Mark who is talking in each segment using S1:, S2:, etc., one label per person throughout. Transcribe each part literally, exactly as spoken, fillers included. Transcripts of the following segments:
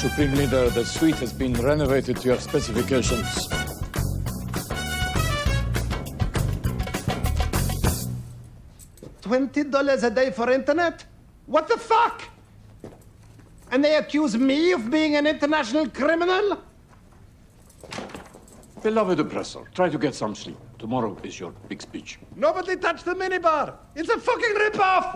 S1: Supreme Leader, the suite has been renovated to your specifications.
S2: Twenty dollars a day for internet? What the fuck? And they accuse me of being an international criminal?
S1: Beloved oppressor, try to get some sleep. Tomorrow is your big speech.
S2: Nobody touched the minibar! It's a fucking rip-off!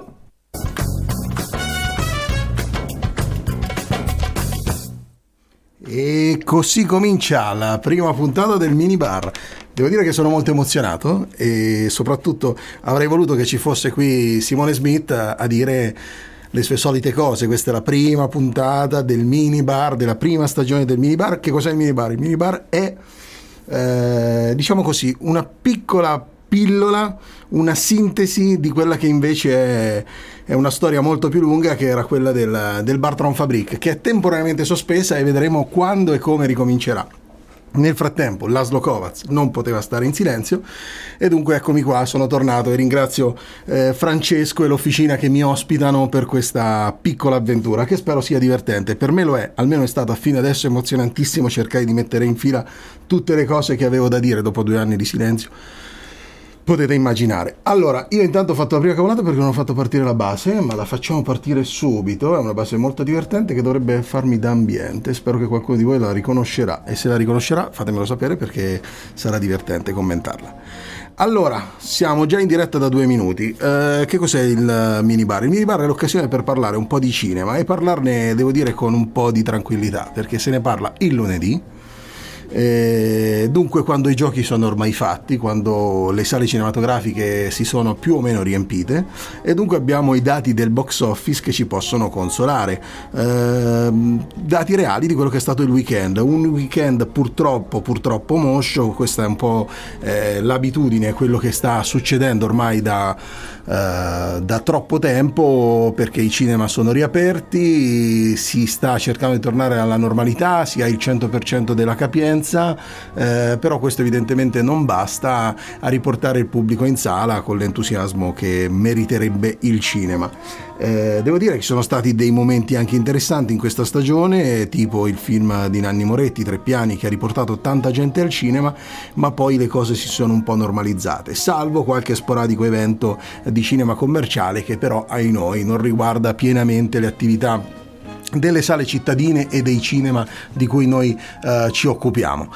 S3: E così comincia la prima puntata del Minibar. Devo dire che sono molto emozionato e soprattutto avrei voluto che ci fosse qui Simone Smith a, a dire le sue solite cose. Questa è la prima puntata del Minibar, della prima stagione del Minibar. Che cos'è il Minibar? Il Minibar è, eh, diciamo così, una piccola pillola, una sintesi di quella che invece è, è una storia molto più lunga, che era quella del, del Bartram Fabric, che è temporaneamente sospesa e vedremo quando e come ricomincerà. Nel frattempo Laszlo Kovacs non poteva stare in silenzio e dunque eccomi qua, sono tornato e ringrazio eh, Francesco e l'officina che mi ospitano per questa piccola avventura che spero sia divertente. Per me lo è, almeno è stato fino adesso emozionantissimo cercare di mettere in fila tutte le cose che avevo da dire dopo due anni di silenzio. Potete immaginare. Allora, io intanto ho fatto la prima cavolata perché non ho fatto partire la base, ma la facciamo partire subito. È una base molto divertente che dovrebbe farmi da ambiente. Spero che qualcuno di voi la riconoscerà, e se la riconoscerà fatemelo sapere perché sarà divertente commentarla. Allora, siamo già in diretta da due minuti. Eh, che cos'è il Minibar? Il Minibar è l'occasione per parlare un po' di cinema e parlarne, devo dire, con un po' di tranquillità, perché se ne parla il lunedì. Eh, dunque quando i giochi sono ormai fatti, quando le sale cinematografiche si sono più o meno riempite, e dunque abbiamo i dati del box office che ci possono consolare, eh, dati reali di quello che è stato il weekend, un weekend purtroppo purtroppo moscio. Questa è un po' eh, l'abitudine, quello che sta succedendo ormai da, eh, da troppo tempo, perché i cinema sono riaperti, si sta cercando di tornare alla normalità, si ha il cento per cento della capienza. Eh, però questo evidentemente non basta a riportare il pubblico in sala con l'entusiasmo che meriterebbe il cinema. Eh, devo dire che ci sono stati dei momenti anche interessanti in questa stagione, tipo il film di Nanni Moretti, Tre piani, che ha riportato tanta gente al cinema, ma poi le cose si sono un po' normalizzate, salvo qualche sporadico evento di cinema commerciale che però, ai noi, non riguarda pienamente le attività delle sale cittadine e dei cinema di cui noi uh, ci occupiamo.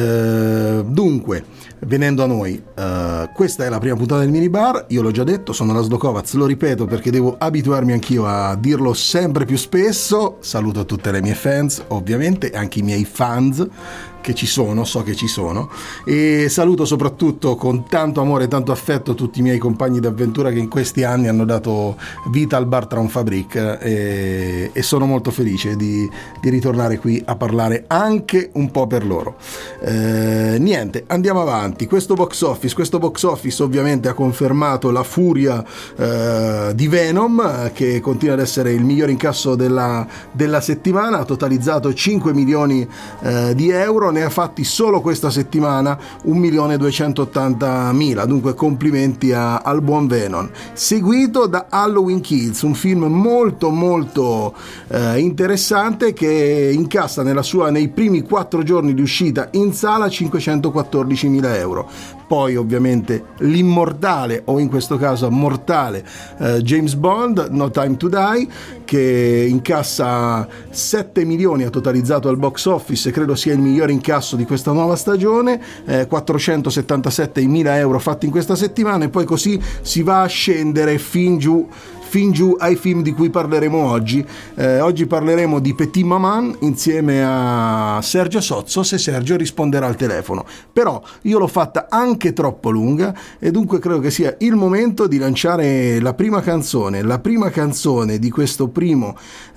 S3: Uh, dunque, venendo a noi, uh, questa è la prima puntata del Minibar. Io l'ho già detto, sono Laszlo Kovacs, lo ripeto perché devo abituarmi anch'io a dirlo sempre più spesso. Saluto tutte le mie fans, ovviamente, e anche i miei fans che ci sono, so che ci sono, e saluto soprattutto con tanto amore e tanto affetto tutti i miei compagni d'avventura che in questi anni hanno dato vita al Bartram Fabric, e, e sono molto felice di, di ritornare qui a parlare anche un po' per loro. Eh, niente, andiamo avanti. Questo box office, questo box office ovviamente ha confermato la furia eh, di Venom, che continua ad essere il miglior incasso della, della settimana, ha totalizzato cinque milioni eh, di euro, ne ha fatti solo questa settimana un milione duecentottantamila, dunque complimenti a, al buon Venom, seguito da Halloween Kills, un film molto molto eh, interessante che incassa nella sua, nei primi quattro giorni di uscita in sala cinquecentoquattordicimila euro. Poi ovviamente l'immortale, o in questo caso mortale, eh, James Bond, No Time to Die, che incassa sette milioni, ha totalizzato al box office, e credo sia il migliore incasso di questa nuova stagione, eh, quattrocentosettantasettemila euro fatti in questa settimana, e poi così si va a scendere fin giù fin giù ai film di cui parleremo oggi. Eh, oggi parleremo di Petit Maman insieme a Sergio Sozzo, se Sergio risponderà al telefono. Però io l'ho fatta anche troppo lunga e dunque credo che sia il momento di lanciare la prima canzone, la prima canzone di questo primo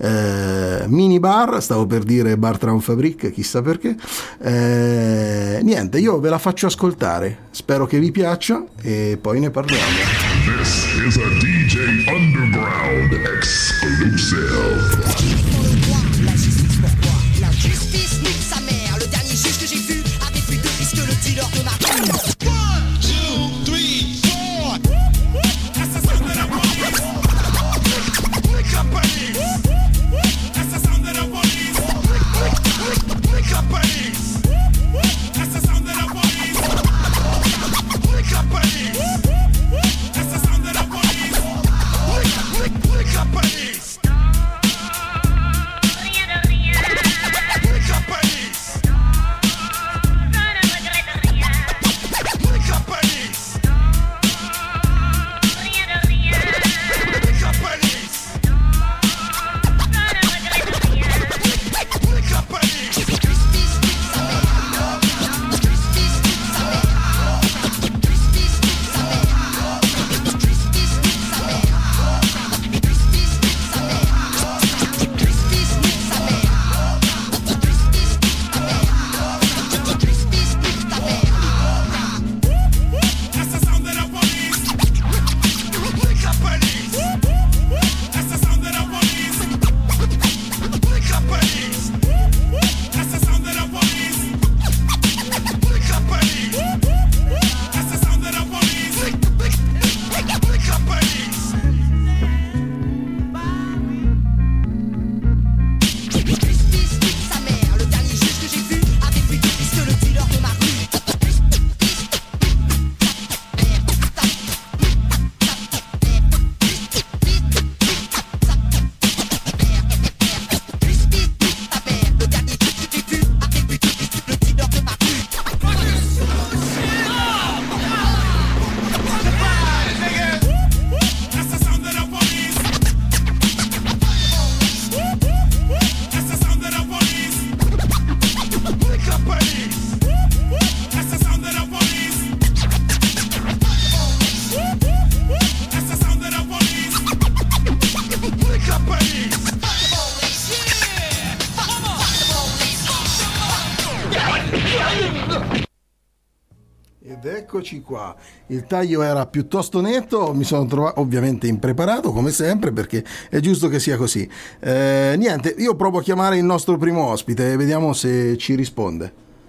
S3: eh, mini bar, stavo per dire Bartram Fabric, chissà perché. Eh, niente, io ve la faccio ascoltare, spero che vi piaccia e poi ne parliamo.
S4: This is a D J Underground exclusive.
S5: La justice, pourquoi? La justice nique sa mère. Le dernier juge que j'ai vu avait plus de piste que le dealer de ma one, two, three, four. Assassin de la police. Nique la police. Assassin de la police.
S3: eccoci qua. Il taglio era piuttosto netto, mi sono trovato ovviamente impreparato come sempre perché è giusto che sia così. Eh, niente, io provo a chiamare il nostro primo ospite e vediamo se ci risponde.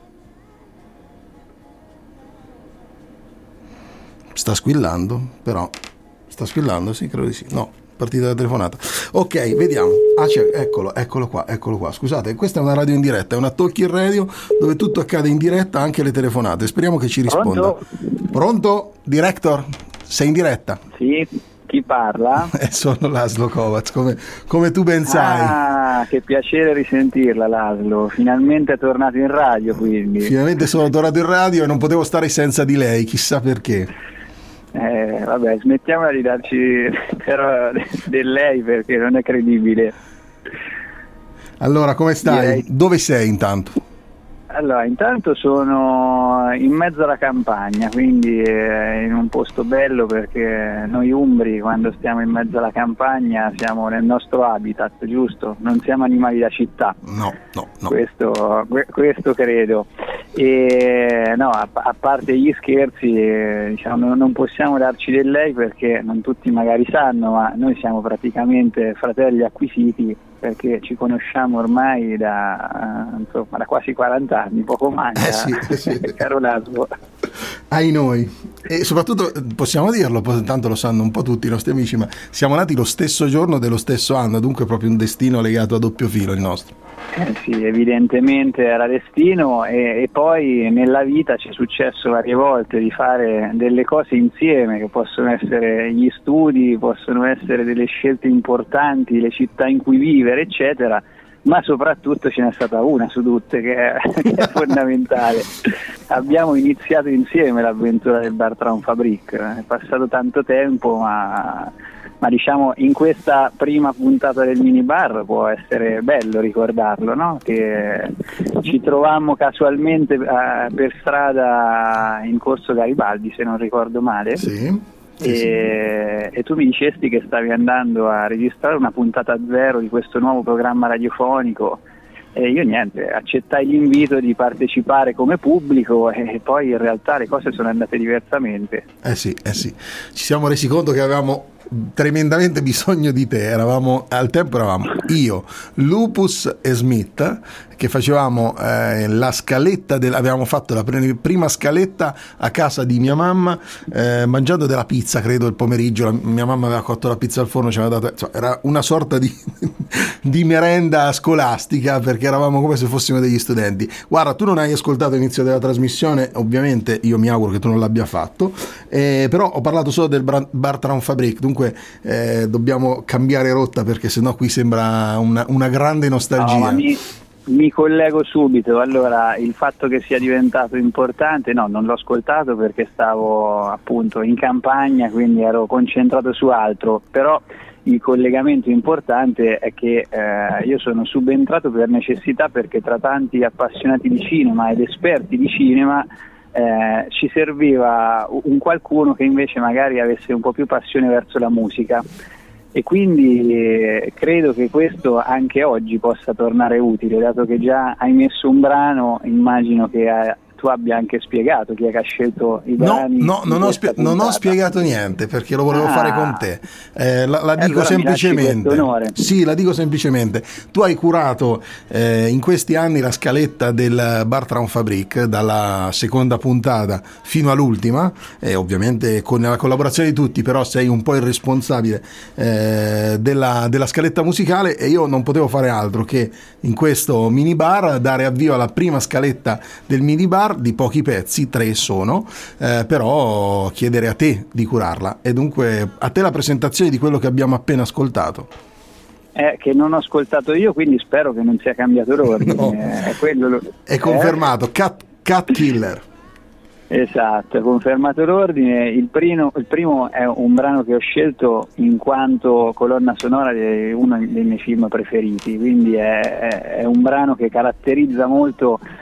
S3: Sta squillando, però. Sta squillando, sì, credo di sì. No, partita la telefonata. Ok, vediamo. Ah, c'è, eccolo, eccolo qua, eccolo qua. Scusate, questa è una radio in diretta, è una talking radio dove tutto accade in diretta, anche le telefonate. Speriamo che ci risponda.
S6: Pronto?
S3: Pronto? Director? Sei in diretta?
S6: Sì, chi parla?
S3: Eh, sono Laszlo Kovacs, come, come tu ben sai.
S6: Ah, che piacere risentirla, Laszlo. Finalmente è tornato in radio, quindi.
S3: Finalmente sono tornato in radio e non potevo stare senza di lei, chissà perché.
S6: Eh, vabbè, smettiamola di darci però del lei perché non è credibile.
S3: Allora, come stai?
S6: Direi...
S3: Dove sei intanto?
S6: Allora, intanto sono in mezzo alla campagna, quindi eh, in un posto bello perché noi umbri quando stiamo in mezzo alla campagna siamo nel nostro habitat, giusto? Non siamo animali da città.
S3: No, no, no.
S6: Questo, questo credo. E no, a, a parte gli scherzi, eh, diciamo, non possiamo darci del lei perché non tutti magari sanno, ma noi siamo praticamente fratelli acquisiti perché ci conosciamo ormai da, insomma, da quasi quaranta anni, poco manca,
S3: eh sì, eh sì.
S6: Caro Laszlo.
S3: Ai noi. E soprattutto possiamo dirlo, tanto lo sanno un po' tutti i nostri amici, ma siamo nati lo stesso giorno dello stesso anno, dunque proprio un destino legato a doppio filo il nostro.
S6: Eh sì, evidentemente era destino e, e poi nella vita ci è successo varie volte di fare delle cose insieme che possono essere gli studi, possono essere delle scelte importanti, le città in cui vivere, eccetera, ma soprattutto ce n'è stata una su tutte che è, che è fondamentale. Abbiamo iniziato insieme l'avventura del Bertrand Fabrique, è passato tanto tempo, ma... ma diciamo in questa prima puntata del minibar può essere bello ricordarlo, no? Che ci trovammo casualmente uh, per strada in Corso Garibaldi, se non ricordo male.
S3: Sì. Sì,
S6: e,
S3: sì.
S6: e tu mi dicesti che stavi andando a registrare una puntata zero di questo nuovo programma radiofonico e io niente, accettai l'invito di partecipare come pubblico e poi in realtà le cose sono andate diversamente.
S3: Eh sì, eh sì, ci siamo resi conto che avevamo tremendamente bisogno di te. Eravamo al tempo eravamo io, Lupus e Smith che facevamo eh, la scaletta del, avevamo fatto la pre- prima scaletta a casa di mia mamma eh, mangiando della pizza, credo il pomeriggio. La, mia mamma aveva cotto la pizza al forno, ci aveva dato, insomma, era una sorta di, di merenda scolastica perché eravamo come se fossimo degli studenti. Guarda, tu non hai ascoltato l'inizio della trasmissione, ovviamente io mi auguro che tu non l'abbia fatto, eh, però ho parlato solo del Bertrand Fabrique, dunque eh, dobbiamo cambiare rotta perché sennò qui sembra una, una grande nostalgia.
S6: No, mi, mi collego subito. Allora, il fatto che sia diventato importante, no, non l'ho ascoltato perché stavo appunto in campagna, quindi ero concentrato su altro, però il collegamento importante è che eh, io sono subentrato per necessità perché tra tanti appassionati di cinema ed esperti di cinema Eh, ci serviva un qualcuno che invece magari avesse un po' più passione verso la musica e quindi eh, credo che questo anche oggi possa tornare utile, dato che già hai messo un brano, immagino che eh, tu abbia anche spiegato chi è che ha scelto i brani.
S3: No, no non, ho spie- non ho spiegato niente perché lo volevo ah, fare con te. Eh, la, la dico
S6: allora
S3: semplicemente. Sì, la dico semplicemente. Tu hai curato eh, in questi anni la scaletta del Bertrand Fabrique dalla seconda puntata fino all'ultima, e ovviamente con la collaborazione di tutti, però sei un po' il responsabile eh, della, della scaletta musicale e io non potevo fare altro che in questo minibar dare avvio alla prima scaletta del minibar di pochi pezzi, tre sono, eh, però chiedere a te di curarla e dunque a te la presentazione di quello che abbiamo appena ascoltato.
S6: Eh, che non ho ascoltato io, quindi spero che non sia cambiato l'ordine.
S3: No.
S6: È, quello lo...
S3: è confermato, eh? Cat, Cat Killer.
S6: Esatto, è confermato l'ordine. Il primo, il primo è un brano che ho scelto in quanto colonna sonora di uno dei miei film preferiti, quindi è, è, è un brano che caratterizza molto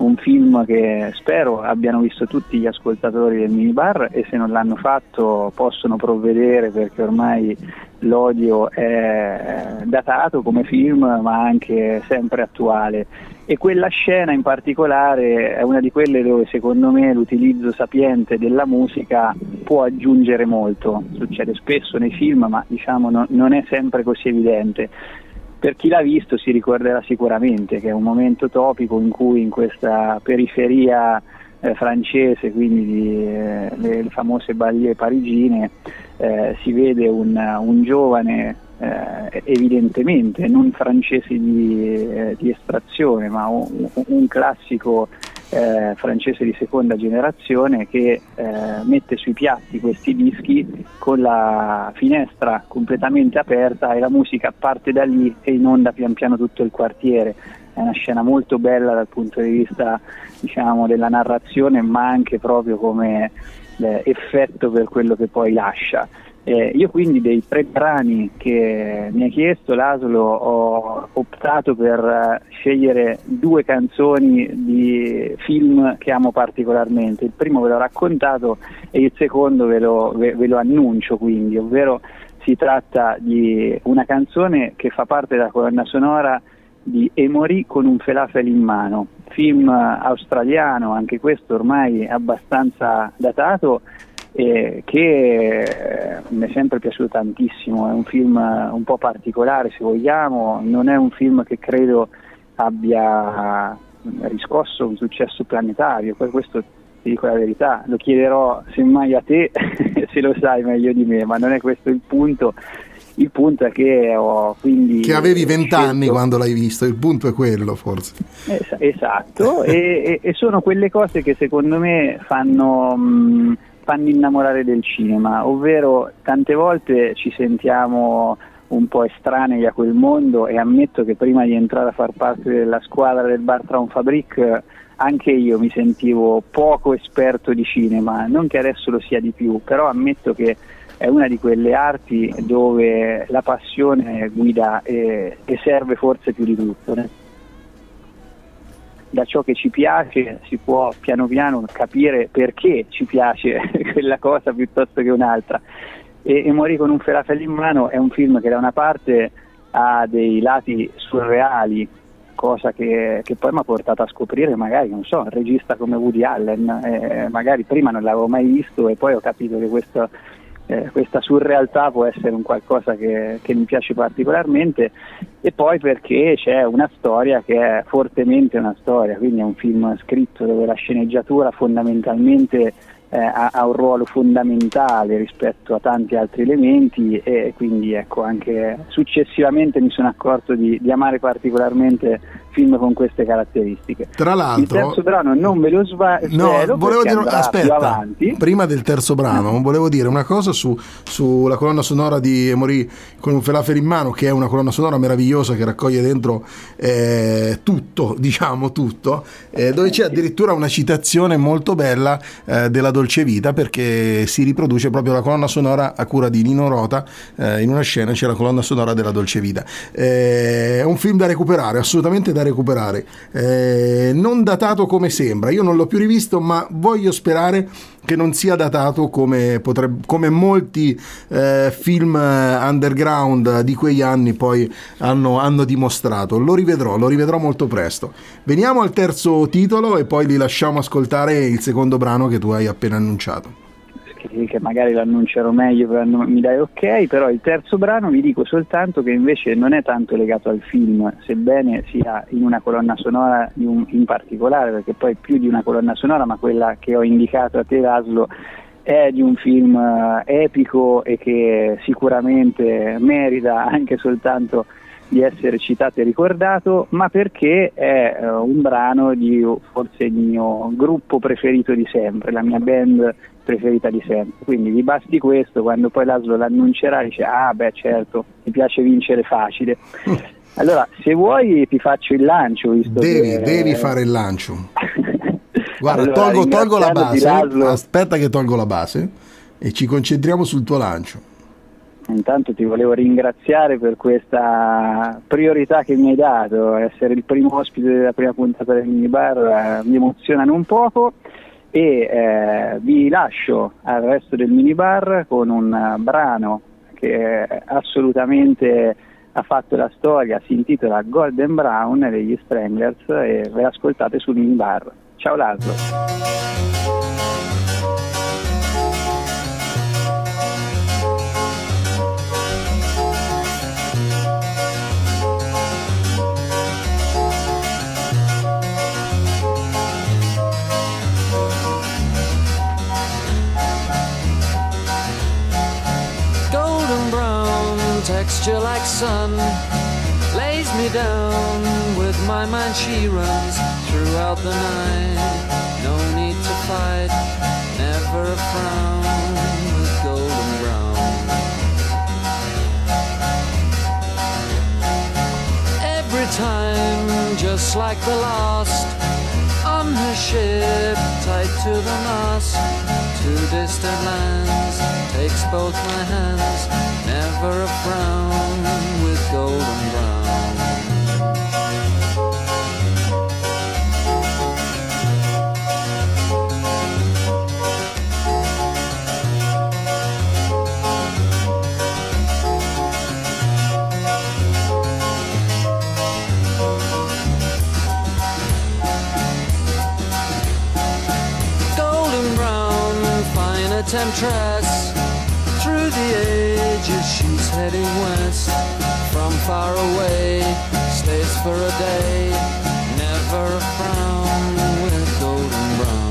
S6: un film che spero abbiano visto tutti gli ascoltatori del Minibar, e se non l'hanno fatto possono provvedere, perché ormai l'odio è datato come film ma anche sempre attuale, e quella scena in particolare è una di quelle dove secondo me l'utilizzo sapiente della musica può aggiungere molto. Succede spesso nei film, ma diciamo no, non è sempre così evidente. Per chi l'ha visto si ricorderà sicuramente che è un momento topico in cui in questa periferia eh, francese, quindi di, eh, le, le famose banlieue parigine, eh, si vede un, un giovane eh, evidentemente non francese di, eh, di estrazione, ma un, un classico eh, francese di seconda generazione che eh, mette sui piatti questi dischi con la finestra completamente aperta, e la musica parte da lì e inonda pian piano tutto il quartiere. È una scena molto bella dal punto di vista, diciamo, della narrazione, ma anche proprio come eh, effetto per quello che poi lascia. Eh, io quindi dei tre brani che mi hai chiesto, Laszlo, ho optato per uh, scegliere due canzoni di film che amo particolarmente. Il primo ve l'ho raccontato e il secondo ve lo, ve, ve lo annuncio, quindi, ovvero si tratta di una canzone che fa parte della colonna sonora di Emory con un falafel in mano, film australiano, anche questo ormai abbastanza datato, Eh, che eh, mi è sempre piaciuto tantissimo. È un film eh, un po' particolare, se vogliamo, non è un film che credo abbia riscosso un successo planetario, poi questo ti dico la verità, lo chiederò semmai a te se lo sai meglio di me, ma non è questo il punto. Il punto è che ho quindi
S3: che avevi vent'anni
S6: scelto...
S3: quando l'hai visto, il punto è quello forse.
S6: Es- esatto, e, e sono quelle cose che secondo me fanno mh, fanno innamorare del cinema, ovvero tante volte ci sentiamo un po' estranei a quel mondo, e ammetto che prima di entrare a far parte della squadra del Bartram Fabric anche io mi sentivo poco esperto di cinema, non che adesso lo sia di più, però ammetto che è una di quelle arti dove la passione guida e, e serve forse più di tutto, né? Da ciò che ci piace si può piano piano capire perché ci piace quella cosa piuttosto che un'altra. E, e Morì con un falafel in mano è un film che da una parte ha dei lati surreali, cosa che, che poi mi ha portato a scoprire magari, non so, un regista come Woody Allen, eh, magari prima non l'avevo mai visto e poi ho capito che questo Eh, questa surrealtà può essere un qualcosa che, che mi piace particolarmente, e poi perché c'è una storia che è fortemente una storia, quindi è un film scritto dove la sceneggiatura fondamentalmente eh, ha, ha un ruolo fondamentale rispetto a tanti altri elementi, e quindi ecco, anche successivamente mi sono accorto di, di amare particolarmente film con queste caratteristiche.
S3: Tra l'altro,
S6: il terzo brano non ve lo svelo,
S3: no, volevo dire, aspetta,
S6: avanti.
S3: Prima del terzo brano no. volevo dire una cosa su sulla colonna sonora di Emory con un falafel in mano, che è una colonna sonora meravigliosa che raccoglie dentro eh, tutto, diciamo tutto, eh, dove c'è addirittura una citazione molto bella eh, della Dolce Vita, perché si riproduce proprio la colonna sonora a cura di Nino Rota, eh, in una scena c'è la colonna sonora della Dolce Vita. Eh, è un film da recuperare, assolutamente da recuperare, eh, non datato come sembra. Io non l'ho più rivisto, ma voglio sperare che non sia datato come potrebbe, come molti eh, film underground di quegli anni poi hanno, hanno dimostrato. Lo rivedrò, lo rivedrò molto presto. Veniamo al terzo titolo e poi li lasciamo ascoltare il secondo brano che tu hai appena annunciato.
S6: Che magari lo annuncerò meglio, però mi dai ok. Però il terzo brano vi dico soltanto che invece non è tanto legato al film, sebbene sia in una colonna sonora di un, in particolare, perché poi più di una colonna sonora, ma quella che ho indicato a te, Laszlo, è di un film uh, epico e che sicuramente merita anche soltanto di essere citato e ricordato, ma perché è uh, un brano di forse il mio gruppo preferito di sempre, la mia band preferita di sempre. Quindi vi basti questo, quando poi Laszlo l'annuncerà dice ah beh certo, mi piace vincere facile. Allora se vuoi ti faccio il lancio, visto
S3: devi,
S6: che
S3: devi fare il lancio. Guarda,
S6: allora,
S3: tolgo, tolgo la base,
S6: Laszlo...
S3: aspetta che tolgo la base e ci concentriamo sul tuo lancio.
S6: intanto ti volevo ringraziare per questa priorità che mi hai dato, essere il primo ospite della prima puntata del Minibar eh, mi emozionano un poco, e eh, vi lascio al resto del Minibar con un uh, brano che assolutamente ha fatto la storia, si intitola Golden Brown degli Stranglers, e ve l'ascoltate sul Minibar. Ciao Laszlo.
S7: Texture like sun lays me down. With my mind she runs throughout the night. No need to fight, never a frown. With golden brown, every time just like the last. On her ship, tied to the mast, to distant lands, takes both my hands, never a frown, with golden brown. Temptress, through the ages she's heading west. From far away, stays for a day, never a frown, with golden brown.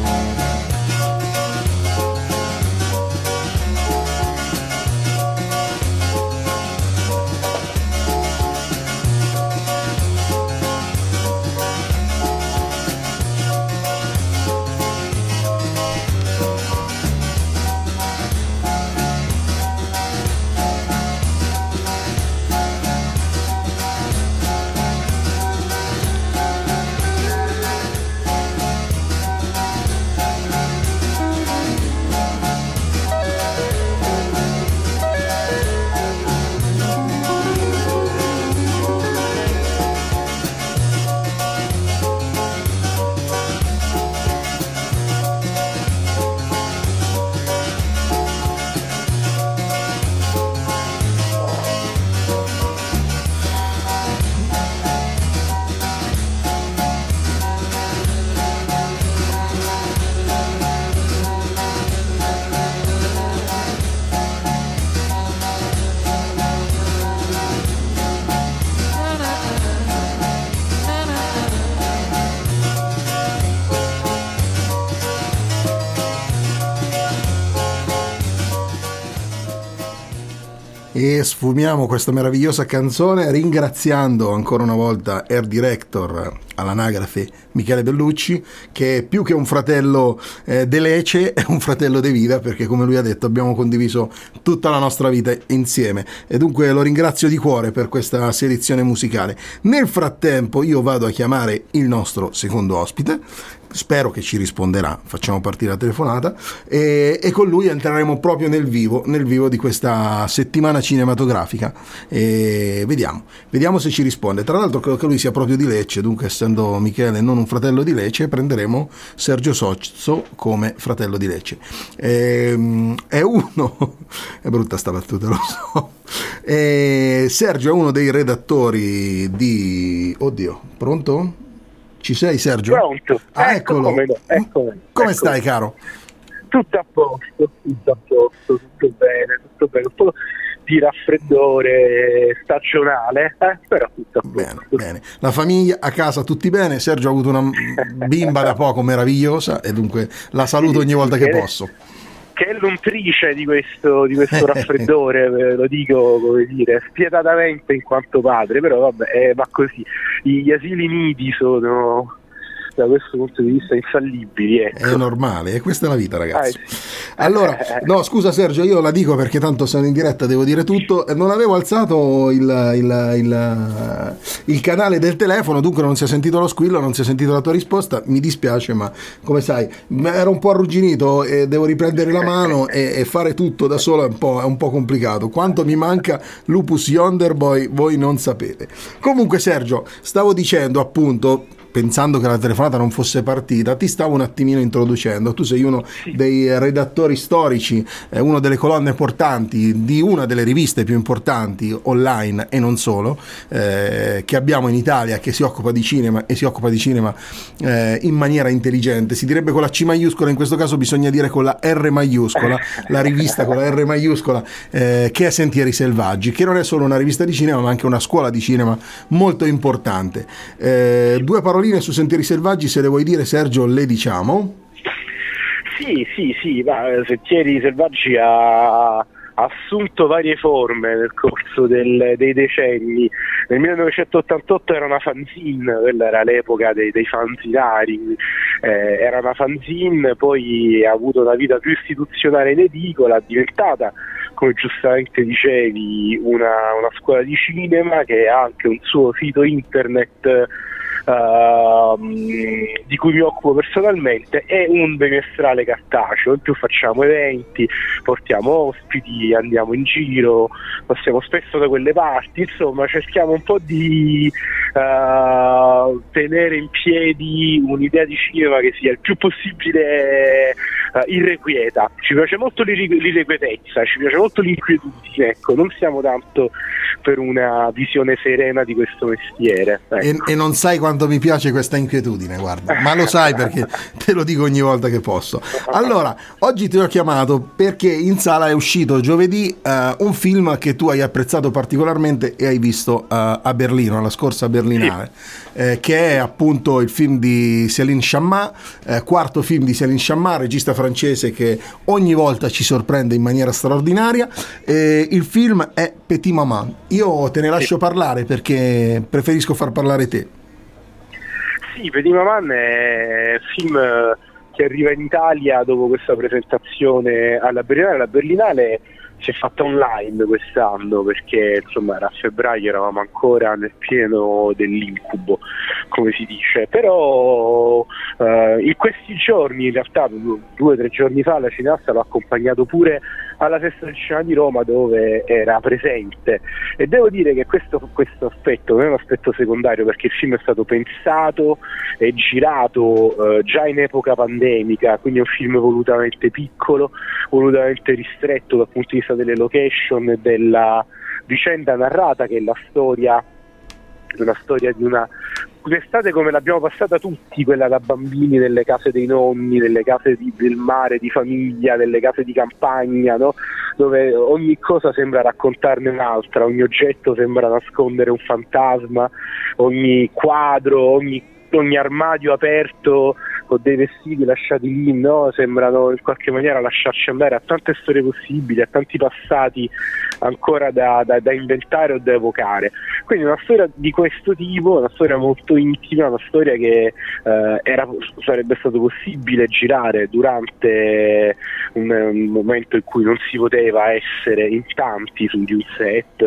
S3: E sfumiamo questa meravigliosa canzone ringraziando ancora una volta Air Director all'anagrafe Michele Bellucci, che più che un fratello eh, de Lece è un fratello de Vida, perché come lui ha detto abbiamo condiviso tutta la nostra vita insieme, e dunque lo ringrazio di cuore per questa selezione musicale. Nel frattempo io vado a chiamare il nostro secondo ospite, spero che ci risponderà, facciamo partire la telefonata e, e con lui entreremo proprio nel vivo nel vivo di questa settimana cinematografica e vediamo vediamo se ci risponde. Tra l'altro credo che lui sia proprio di Lecce, dunque essendo Michele non un fratello di Lecce prenderemo Sergio Sozzo come fratello di Lecce. E, è uno è brutta sta battuta, lo so. E Sergio è uno dei redattori di oddio pronto? Ci sei Sergio?
S8: Pronto.
S3: Ah,
S8: ecco
S3: eccolo.
S8: Come, no. Ecco,
S3: come
S8: ecco.
S3: stai caro?
S8: Tutto a posto, tutto a posto, tutto bene, tutto bene. Un po' di raffreddore stagionale, eh? Però tutto a posto.
S3: Bene, bene. La famiglia a casa tutti bene? Sergio ha avuto una bimba da poco meravigliosa e dunque la saluto ogni volta che posso.
S8: Che è l'untrice di questo, di questo raffreddore, lo dico come dire spietatamente in quanto padre, però vabbè, eh, va così. Gli asili nidi sono da questo punto di vista infallibili, ecco.
S3: È normale, e questa è la vita, ragazzi.
S8: Ah, sì.
S3: Allora, no, scusa Sergio, io la dico perché tanto sono in diretta, devo dire tutto. Non avevo alzato il, il, il, il canale del telefono, dunque non si è sentito lo squillo, non si è sentita la tua risposta. Mi dispiace, ma come sai, ero un po' arrugginito e devo riprendere la mano e, e fare tutto da solo è un po', è un po' complicato. Quanto mi manca Lupus Yonder Boy, voi non sapete. Comunque, Sergio, stavo dicendo appunto, pensando che la telefonata non fosse partita, ti stavo un attimino introducendo. Tu sei uno dei redattori storici, eh, una delle colonne portanti di una delle riviste più importanti online e non solo, eh, che abbiamo in Italia, che si occupa di cinema e si occupa di cinema eh, in maniera intelligente. Si direbbe con la C maiuscola, in questo caso bisogna dire con la R maiuscola, la rivista con la R maiuscola, eh, che è Sentieri Selvaggi, che non è solo una rivista di cinema ma anche una scuola di cinema molto importante. Eh, due parole su Sentieri Selvaggi, se le vuoi dire, Sergio, le diciamo.
S8: Sì, sì, sì, ma Sentieri Selvaggi ha, ha assunto varie forme nel corso del, dei decenni. Nel millenovecentottantotto era una fanzine, quella era l'epoca dei, dei fanzinari, eh, era una fanzine, poi ha avuto una vita più istituzionale in edicola, è diventata, come giustamente dicevi, una, una scuola di cinema che ha anche un suo sito internet Uh, di cui mi occupo personalmente, è un bimestrale cartaceo. In più facciamo eventi, portiamo ospiti, andiamo in giro, passiamo spesso da quelle parti, insomma cerchiamo un po' di uh, tenere in piedi un'idea di cinema che sia il più possibile uh, irrequieta. Ci piace molto l'irrequietezza, ci piace molto l'inquietudine, ecco, non siamo tanto per una visione serena di questo mestiere, ecco.
S3: e, e non sai quanto mi piace questa inquietudine, guarda, ma lo sai perché te lo dico ogni volta che posso. Allora, oggi ti ho chiamato perché in sala è uscito giovedì uh, un film che tu hai apprezzato particolarmente e hai visto uh, a Berlino, alla scorsa Berlinale, sì. eh, che è appunto il film di Céline Sciamma, eh, quarto film di Céline Sciamma, regista francese che ogni volta ci sorprende in maniera straordinaria. Eh, il film è Petit Maman. Io te ne lascio parlare perché preferisco far parlare te.
S8: Sì, Petit Maman è un film che arriva in Italia dopo questa presentazione alla Berlinale. La Berlinale si è fatta online quest'anno perché insomma era a febbraio, eravamo ancora nel pieno dell'incubo, come si dice, però eh, in questi giorni, in realtà due o tre giorni fa, la cineasta l'ha accompagnato pure alla Festa del Cinema di Roma dove era presente, e devo dire che questo, questo aspetto non è un aspetto secondario perché il film è stato pensato e girato eh, già in epoca pandemica, quindi è un film volutamente piccolo, volutamente ristretto dal punto di vista delle location e della vicenda narrata, che è la storia una storia di una un'estate come l'abbiamo passata tutti, quella da bambini nelle case dei nonni, nelle case di, del mare, di famiglia, nelle case di campagna, no? Dove ogni cosa sembra raccontarne un'altra, ogni oggetto sembra nascondere un fantasma, ogni quadro, ogni, ogni armadio aperto con dei vestiti lasciati lì, no? Sembrano in qualche maniera lasciarci andare a tante storie possibili, a tanti passati ancora da, da, da inventare o da evocare. Quindi una storia di questo tipo, una storia molto intima, una storia che eh, era, sarebbe stato possibile girare durante un, un momento in cui non si poteva essere in tanti su di un set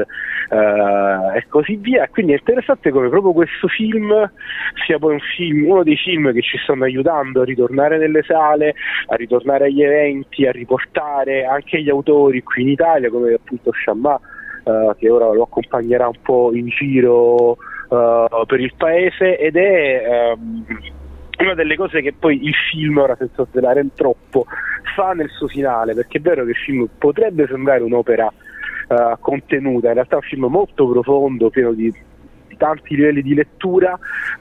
S8: eh, e così via. Quindi è interessante come proprio questo film sia poi un film, uno dei film che ci stanno aiutando a ritornare nelle sale, a ritornare agli eventi, a riportare anche gli autori qui in Italia, come appunto Sciamma, uh, che ora lo accompagnerà un po' in giro uh, per il paese, ed è um, una delle cose che poi il film, ora senza svelare troppo, fa nel suo finale, perché è vero che il film potrebbe sembrare un'opera uh, contenuta, in realtà è un film molto profondo, pieno di tanti livelli di lettura,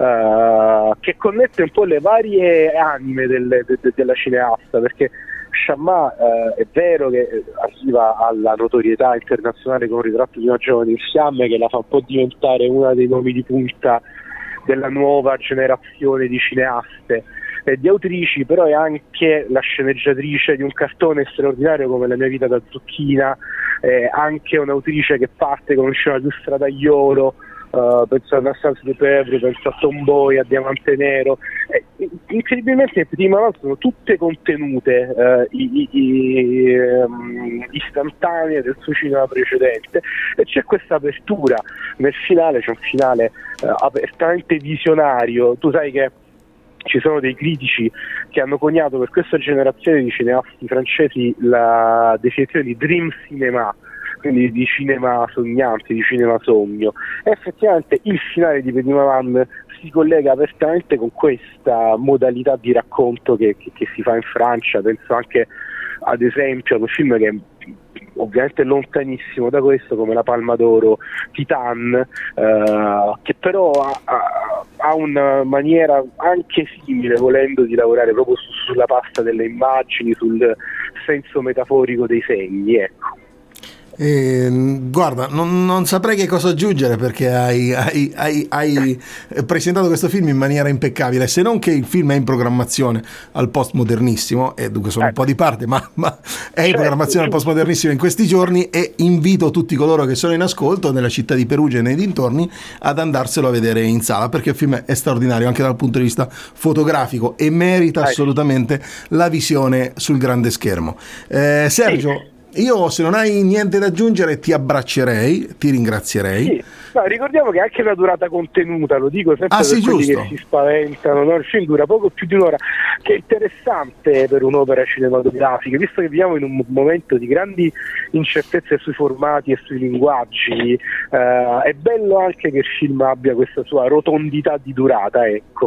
S8: uh, che connette un po' le varie anime del, de, de, della cineasta, perché Sciamma uh, è vero che arriva alla notorietà internazionale con un ritratto di una giovane in fiamme che la fa un po' diventare una dei nomi di punta della nuova generazione di cineaste e di autrici, però è anche la sceneggiatrice di un cartone straordinario come La mia vita da zucchina, è anche un'autrice che parte con un cinema più stradagliolo, uh, penso a Nassans de Pevre, penso a Tomboy, a Diamante Nero. Eh, incredibilmente Petit Maman sono tutte contenute uh, i, i, i, um, istantanee del suo cinema precedente, e c'è questa apertura nel finale, c'è un finale uh, apertamente visionario. Tu sai che ci sono dei critici che hanno coniato per questa generazione di cineasti francesi la definizione di dream cinema, quindi di cinema sognante, di cinema sogno, e effettivamente il finale di Petit Maman si collega apertamente con questa modalità di racconto che, che, che si fa in Francia. Penso anche ad esempio ad un film che è ovviamente lontanissimo da questo, come La Palma d'Oro, Titan, eh, che però ha, ha, ha una maniera anche simile, volendo, di lavorare proprio su, sulla pasta delle immagini, sul senso metaforico dei segni, ecco.
S3: Eh, guarda, non, non saprei che cosa aggiungere, perché hai, hai, hai, hai presentato questo film in maniera impeccabile, se non che il film è in programmazione al postmodernissimo, e dunque sono ecco. un po' di parte, ma, ma è in certo, programmazione al postmodernissimo in questi giorni, e invito tutti coloro che sono in ascolto nella città di Perugia e nei dintorni ad andarselo a vedere in sala, perché il film è straordinario anche dal punto di vista fotografico e merita ecco. assolutamente la visione sul grande schermo. eh, Sergio, sì. Io, se non hai niente da aggiungere, ti abbraccerei, ti ringrazierei.
S8: Sì. No, ricordiamo che anche la durata contenuta, lo dico sempre
S3: ah,
S8: per
S3: sì,
S8: quelli
S3: giusto.
S8: che si spaventano, no? Il film dura poco più di un'ora, che è interessante per un'opera cinematografica, visto che viviamo in un momento di grandi incertezze sui formati e sui linguaggi. Eh, è bello anche che il film abbia questa sua rotondità di durata, ecco.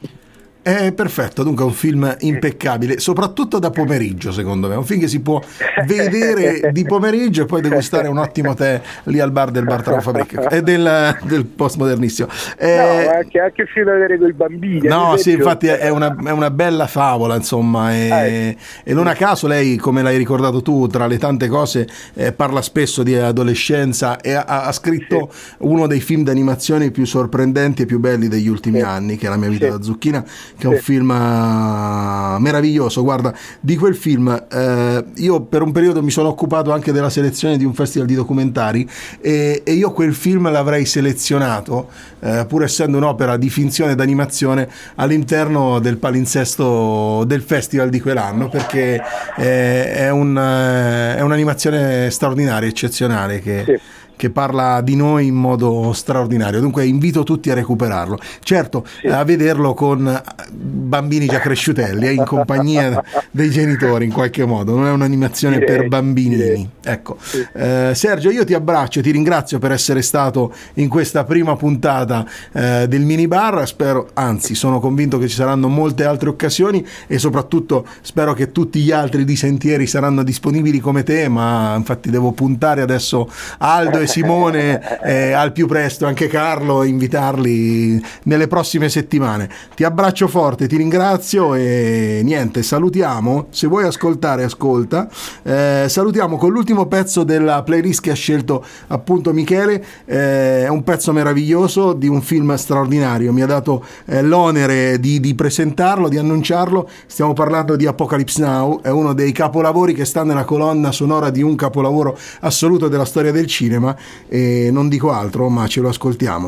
S3: È perfetto, dunque è un film impeccabile, soprattutto da pomeriggio, secondo me, è un film che si può vedere di pomeriggio e poi degustare un ottimo tè lì al bar del Bar Traufabric e del, del postmodernissimo.
S8: Eh, no, anche, anche il film da vedere con i bambini.
S3: No, sì, infatti è una, è una bella favola, insomma, e, eh. e non a caso lei, come l'hai ricordato tu, tra le tante cose, eh, parla spesso di adolescenza e ha, ha scritto sì. uno dei film d'animazione più sorprendenti e più belli degli ultimi sì. anni, che è La mia vita sì. da zucchina, che è un sì. film meraviglioso. Guarda, di quel film eh, io per un periodo mi sono occupato anche della selezione di un festival di documentari, e, e io quel film l'avrei selezionato, eh, pur essendo un'opera di finzione d'animazione, all'interno del palinsesto del festival di quell'anno, perché eh, è, un, eh, è un'animazione straordinaria, eccezionale, che sì. che parla di noi in modo straordinario. Dunque invito tutti a recuperarlo, certo sì. a vederlo con bambini già cresciutelli, eh, in compagnia dei genitori, in qualche modo, non è un'animazione direi, per bambini direi. Ecco sì. eh, Sergio, io ti abbraccio, ti ringrazio per essere stato in questa prima puntata eh, del Minibar. Spero, anzi sono convinto che ci saranno molte altre occasioni, e soprattutto spero che tutti gli altri di Sentieri saranno disponibili come te, ma infatti devo puntare adesso Aldo e Simone, eh, al più presto anche Carlo, invitarli nelle prossime settimane. Ti abbraccio forte, ti ringrazio, e niente, salutiamo. Se vuoi ascoltare, ascolta. Eh, salutiamo con l'ultimo pezzo della playlist che ha scelto appunto Michele. Eh, è un pezzo meraviglioso di un film straordinario, mi ha dato eh, l'onere di, di presentarlo, di annunciarlo. Stiamo parlando di Apocalypse Now, è uno dei capolavori che sta nella colonna sonora di un capolavoro assoluto della storia del cinema. E non dico altro, ma ce lo ascoltiamo.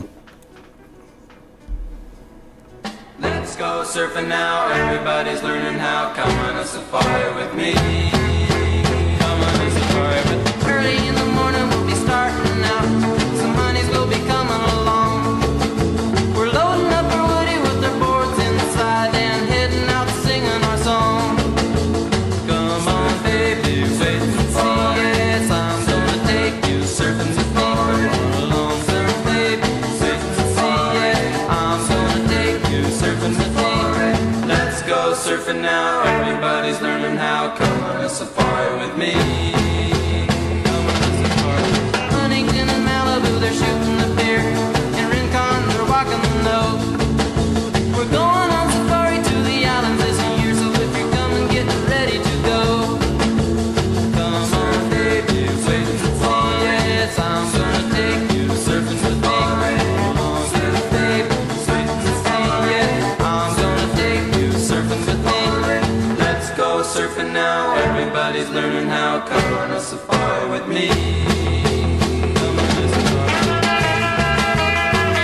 S9: Let's go surfing now, everybody's learning how. Come on a safari with me. Come on a safari with me. Early in the morning we'll be starting out. Some honeys will be coming along. We're loading up our woody with our boards inside and heading out singing our song. Come on baby, wait and see. Yes, I'm gonna take you surfing with me. Come along, surf baby, wait and see. Yeah, I'm gonna take you surfing with me. Let's go surfing now, everybody's learning how. Come on a safari with me. Come on a safari. Huntington and Malibu, they're shooting the pier. In Rincon, they're walking the nose. We're going on safari to the islands this year, so if you're coming, get ready to go. Come on baby, wait and see. Yes, I'm gonna take you surfing with me. Come on baby, wait and see. Yeah, I'm gonna take you surfing with me. Let's go surfing now, everybody's learning how. Come on a safari with me. Come on a safari.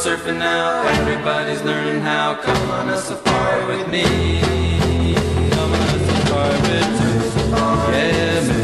S9: surfing now, everybody's learning how. Come on a safari with me. Come on a safari with me. Yeah, man.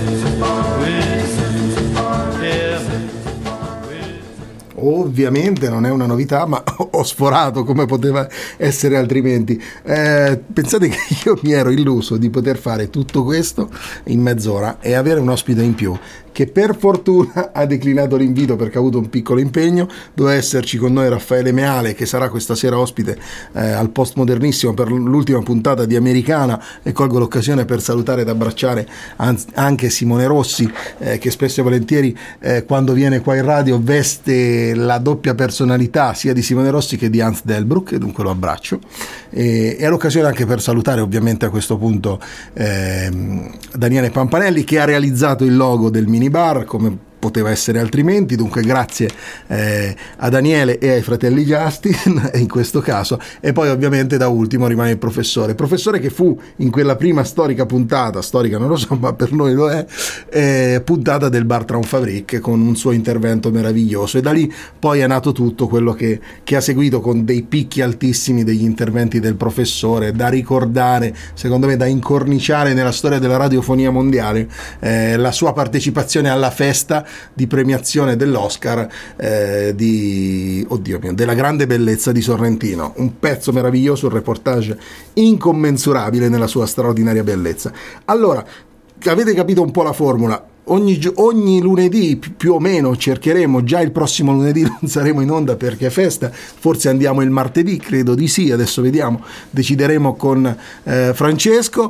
S3: Ovviamente non è una novità, ma ho sforato come poteva essere altrimenti. Eh, pensate che io mi ero illuso di poter fare tutto questo in mezz'ora e avere un ospite in più, che per fortuna ha declinato l'invito perché ha avuto un piccolo impegno. Doveva esserci con noi Raffaele Meale, che sarà questa sera ospite eh, al Postmodernissimo per l'ultima puntata di Americana, e colgo l'occasione per salutare ed abbracciare anche Simone Rossi, eh, che spesso e volentieri eh, quando viene qua in radio veste la doppia personalità sia di Simone Rossi che di Hans Delbruck, e dunque lo abbraccio. E, e l'occasione anche per salutare ovviamente a questo punto eh, Daniele Pampanelli, che ha realizzato il logo del minibar come poteva essere altrimenti. Dunque grazie eh, a Daniele e ai fratelli Justin in questo caso. E poi ovviamente da ultimo rimane il professore professore che fu in quella prima storica puntata, storica non lo so ma per noi lo è, eh, puntata del Bar Traum Fabrik, con un suo intervento meraviglioso, e da lì poi è nato tutto quello che, che ha seguito, con dei picchi altissimi degli interventi del professore, da ricordare, secondo me da incorniciare nella storia della radiofonia mondiale, eh, la sua partecipazione alla festa di premiazione dell'Oscar eh, di oddio mio, della grande bellezza di Sorrentino, un pezzo meraviglioso, un reportage incommensurabile nella sua straordinaria bellezza. Allora, avete capito un po' la formula. Ogni, ogni lunedì più o meno cercheremo, già il prossimo lunedì non saremo in onda perché è festa, forse andiamo il martedì, credo di sì, adesso vediamo, decideremo con eh, Francesco,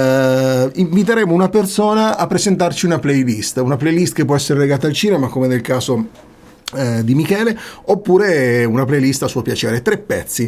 S3: eh, inviteremo una persona a presentarci una playlist, una playlist che può essere legata al cinema come nel caso eh, di Michele, oppure una playlist a suo piacere, tre pezzi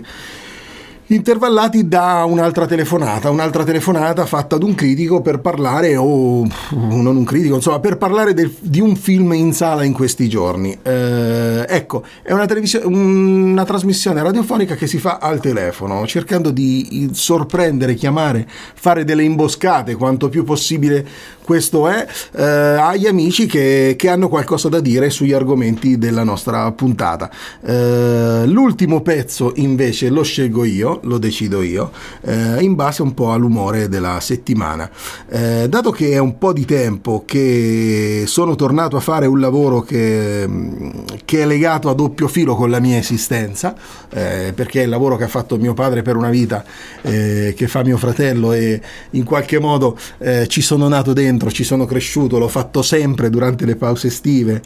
S3: intervallati da un'altra telefonata, un'altra telefonata fatta ad un critico per parlare, o non un critico, insomma, per parlare del, di un film in sala in questi giorni. Eh, ecco, è una, televisione, una trasmissione radiofonica che si fa al telefono, cercando di sorprendere, chiamare, fare delle imboscate quanto più possibile. Questo è eh, agli amici che, che hanno qualcosa da dire sugli argomenti della nostra puntata. Eh, l'ultimo pezzo invece lo scelgo io, lo decido io, eh, in base un po' all'umore della settimana. Eh, dato che è un po' di tempo che sono tornato a fare un lavoro che, che è legato a doppio filo con la mia esistenza, eh, perché è il lavoro che ha fatto mio padre per una vita, eh, che fa mio fratello, e in qualche modo eh, ci sono nato dentro, ci sono cresciuto, l'ho fatto sempre durante le pause estive,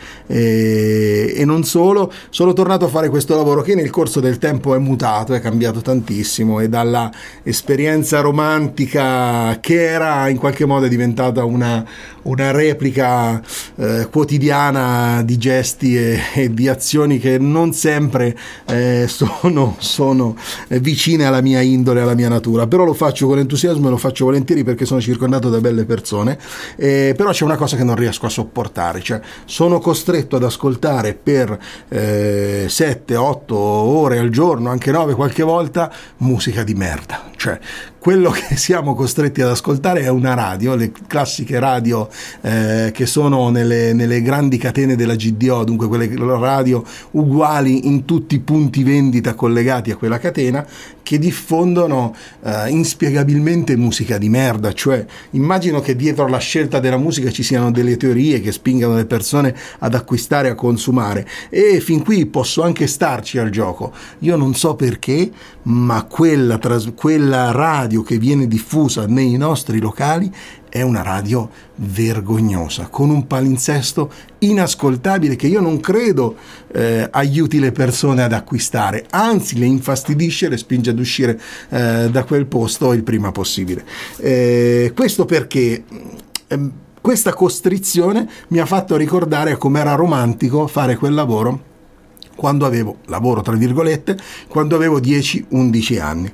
S3: e, e non solo, sono tornato a fare questo lavoro che nel corso del tempo è mutato, è cambiato tantissimo, e dalla esperienza romantica che era in qualche modo è diventata una, una replica eh, quotidiana di gesti e, e di azioni che non sempre eh, sono, sono vicine alla mia indole, alla mia natura, però lo faccio con entusiasmo e lo faccio volentieri perché sono circondato da belle persone. Eh, però c'è una cosa che non riesco a sopportare, cioè sono costretto ad ascoltare per eh, sette otto ore al giorno, anche nove qualche volta, musica di merda. Cioè quello che siamo costretti ad ascoltare è una radio, le classiche radio eh, che sono nelle, nelle grandi catene della G D O, dunque quelle radio uguali in tutti i punti vendita collegati a quella catena, che diffondono eh, inspiegabilmente musica di merda. Cioè immagino che dietro alla scelta della musica ci siano delle teorie che spingano le persone ad acquistare, a consumare, e fin qui posso anche starci al gioco. Io non so perché, ma quella, tras- quella radio che viene diffusa nei nostri locali è una radio vergognosa, con un palinsesto inascoltabile che io non credo eh, aiuti le persone ad acquistare, anzi le infastidisce, le spinge ad uscire eh, da quel posto il prima possibile. Eh, questo perché eh, questa costrizione mi ha fatto ricordare com'era romantico fare quel lavoro quando avevo, lavoro tra virgolette, quando avevo dieci undici anni.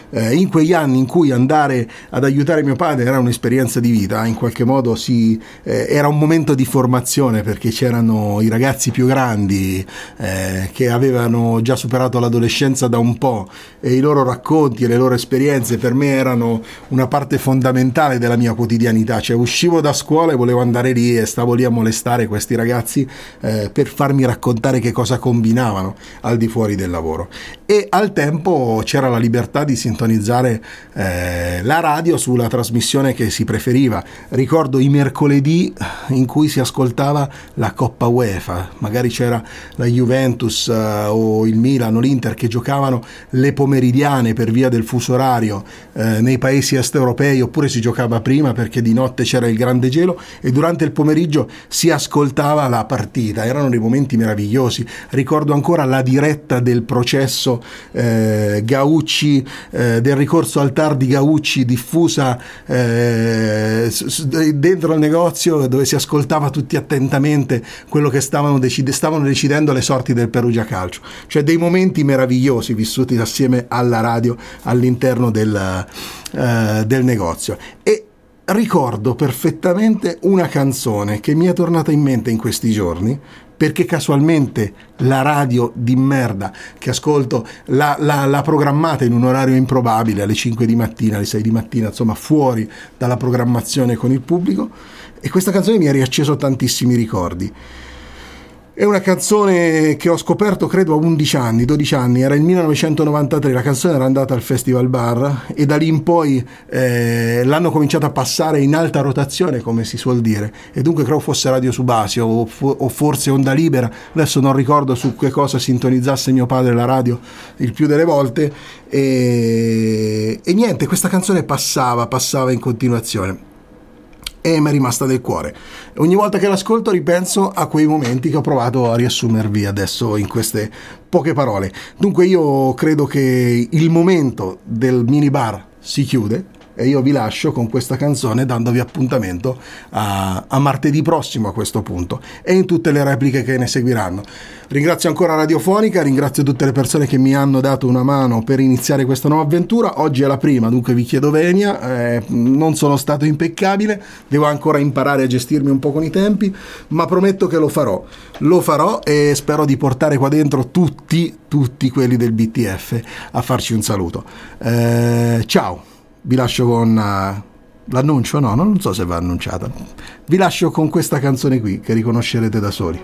S3: eh, in quegli anni in cui andare ad aiutare mio padre era un'esperienza di vita, in qualche modo si, eh, era un momento di formazione, perché c'erano i ragazzi più grandi eh, che avevano già superato l'adolescenza da un po', e i loro racconti e le loro esperienze per me erano una parte fondamentale della mia quotidianità. Cioè uscivo da scuola e volevo andare lì e stavo lì a molestare questi ragazzi eh, per farmi raccontare che cosa combinavano al di fuori del lavoro. E al tempo c'era la libertà di sintonizzare eh, la radio sulla trasmissione che si preferiva. Ricordo i mercoledì in cui si ascoltava la Coppa UEFA, magari c'era la Juventus eh, o il Milan o l'Inter che giocavano le pomeridiane per via del fuso orario eh, nei paesi est europei, oppure si giocava prima perché di notte c'era il grande gelo e durante il pomeriggio si ascoltava la partita. Erano dei momenti meravigliosi. Ricordo ancora la diretta del processo eh, Gaucci, eh, del ricorso al T A R di Gaucci, diffusa eh, dentro il negozio, dove si ascoltava tutti attentamente quello che stavano, decide, stavano decidendo le sorti del Perugia Calcio. Cioè dei momenti meravigliosi vissuti assieme alla radio all'interno del, eh, del negozio. E ricordo perfettamente una canzone che mi è tornata in mente in questi giorni, perché casualmente la radio di merda che ascolto l'ha, l'ha, l'ha programmata in un orario improbabile, alle cinque di mattina, alle sei di mattina, insomma fuori dalla programmazione con il pubblico, e questa canzone mi ha riacceso tantissimi ricordi. È una canzone che ho scoperto credo a undici anni, dodici anni, era il millenovecentonovantatré, la canzone era andata al Festival Bar e da lì in poi eh, l'hanno cominciata a passare in alta rotazione, come si suol dire, e dunque credo fosse Radio Subasio o, o forse Onda Libera, adesso non ricordo su che cosa sintonizzasse mio padre la radio il più delle volte, e, e niente, questa canzone passava, passava in continuazione. E mi è rimasta del cuore. Ogni volta che l'ascolto ripenso a quei momenti che ho provato a riassumervi adesso in queste poche parole. Dunque io credo che il momento del minibar si chiude e io vi lascio con questa canzone, dandovi appuntamento a, a martedì prossimo a questo punto e in tutte le repliche che ne seguiranno. Ringrazio ancora Radiofonica, ringrazio tutte le persone che mi hanno dato una mano per iniziare questa nuova avventura. Oggi è la prima, dunque vi chiedo venia, eh, non sono stato impeccabile, devo ancora imparare a gestirmi un po' con i tempi, ma prometto che lo farò, lo farò e spero di portare qua dentro tutti, tutti quelli del B T F a farci un saluto. Eh, ciao! Vi lascio con uh, l'annuncio, no, non so se va annunciata. Vi lascio con questa canzone qui che riconoscerete da soli.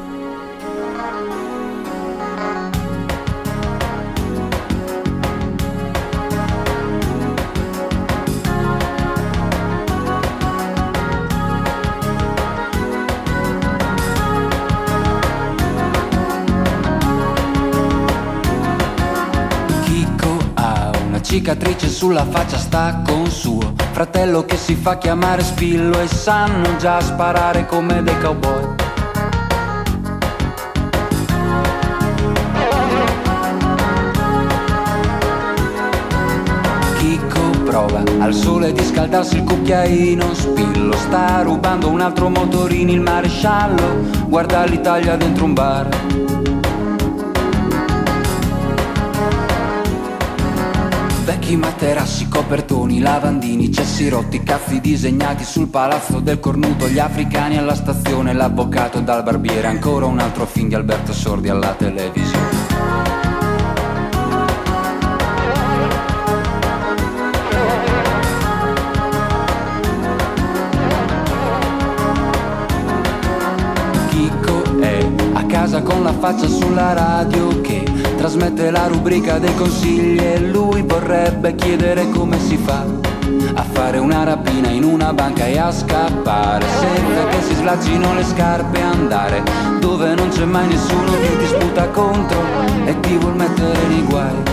S7: Cicatrice sulla faccia, sta con suo fratello che si fa chiamare Spillo e sanno già sparare come dei cowboy. Chicco prova al sole di scaldarsi il cucchiaino, Spillo sta rubando un altro motorino, il maresciallo guarda l'Italia dentro un bar. Vecchi materassi, copertoni, lavandini, cessi rotti, cazzi disegnati sul palazzo del cornuto, gli africani alla stazione, l'avvocato dal barbiere, ancora un altro film di Alberto Sordi alla televisione. Chicco è a casa con la faccia sulla radio che trasmette la rubrica dei consigli e lui vorrebbe chiedere come si fa a fare una rapina in una banca e a scappare senza che si slaccino le scarpe, andare dove non c'è mai nessuno che ti sputa contro e ti vuol mettere nei guai.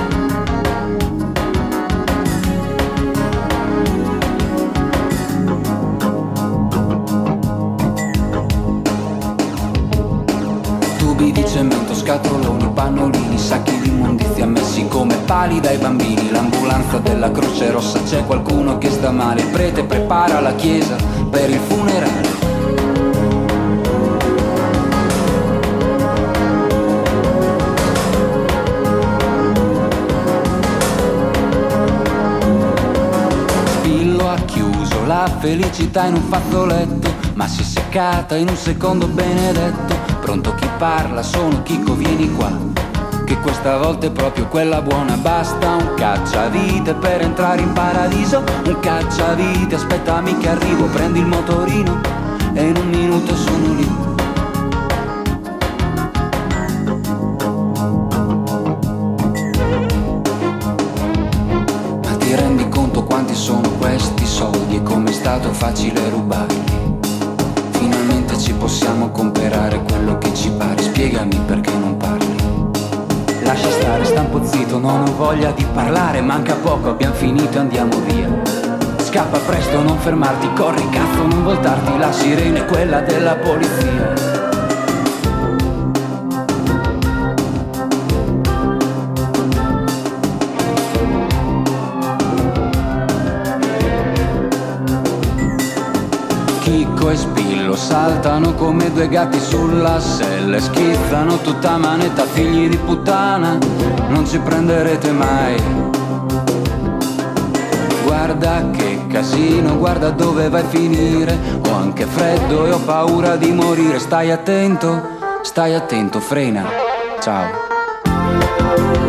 S7: Di cemento, scatoloni, pannolini, sacchi di immondizia messi come pali dai bambini, l'ambulanza della Croce Rossa, c'è qualcuno che sta male, il prete prepara la chiesa per il funerale. felicità in un fazzoletto, ma si è seccata in un secondo benedetto. Pronto chi parla, sono Chicco, vieni qua, che questa volta è proprio quella buona. Basta un cacciavite per entrare in paradiso, un cacciavite, aspettami che arrivo, prendi il motorino e in un minuto sono lì. Ma ti rendi conto quanti sono questi soldi e com'è stato facile rubarli? Finalmente ci possiamo comprare quello che ci pare, spiegami perché non parli. Lascia stare, sta un po' zitto, non ho voglia di parlare, manca poco, abbiamo finito e andiamo via. Scappa presto, non fermarti, corri cazzo, non voltarti, la sirena è quella della polizia. Chicco e Spillo saltano come due gatti sulla sella, schizzano tutta manetta, figli di puttana, non ci prenderete mai. Guarda che casino, guarda dove vai a finire, ho anche freddo e ho paura di morire. Stai attento, stai attento, frena, ciao.